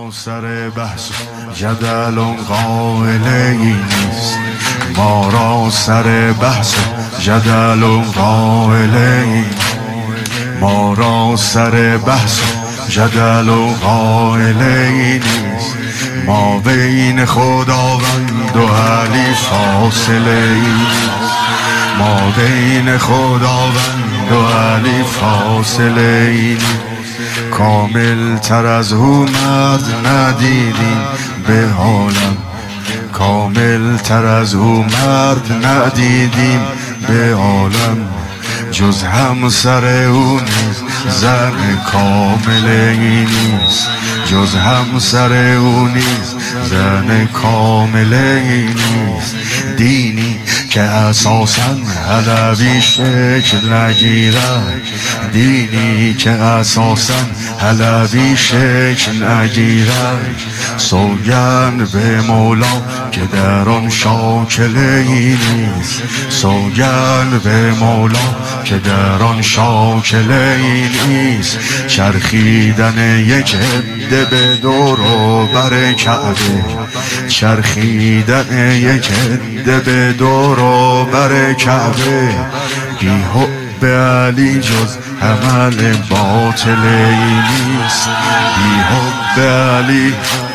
سر بحث جدل قائل نیست، ما را سر بحث جدل قائل نیست، ما را سر بحث جدل قائل نیست، ما بین خداوند و علی فاصله نیست، ما بین خداوند و علی فاصله نیست، کامل تر از او مرد ندیدیم به عالم، کامل تر از او مرد ندیدیم به عالم، جز همسر او نیست زن کامل نیست، جز همسر او نیست زن کامل نیست، دینی که اساساً علوی شکل نگیرد، دینی که اساساً علوی شکل نگیرد، سوگند به مولا که در آن شاکله ای نیست، سوگند به مولا که در آن شاکله ای نیست، چرخیدن یک عده به دور و بر کعبه، چرخیدن یک عده به دور و بر کعبه، بی حب علی جز عمل باطل ای نیست، بی حب علی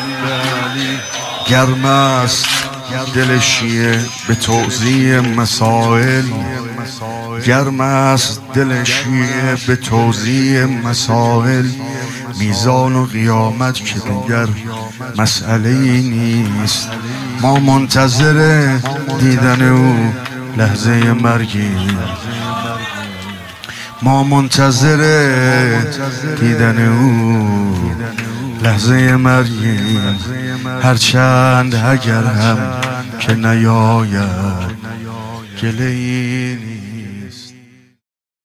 گرم است دل شیعه به توزیع مسائل، گرم است دل شیعه به توزیع مسائل، میزان و قیامت که دیگر مسئله ای نیست، ما منتظر دیدن او لحظه مرگیم، ما منتظر دیدن او لحظه مرگیم، هرچند اگر هم که نیاید گله ای نیست.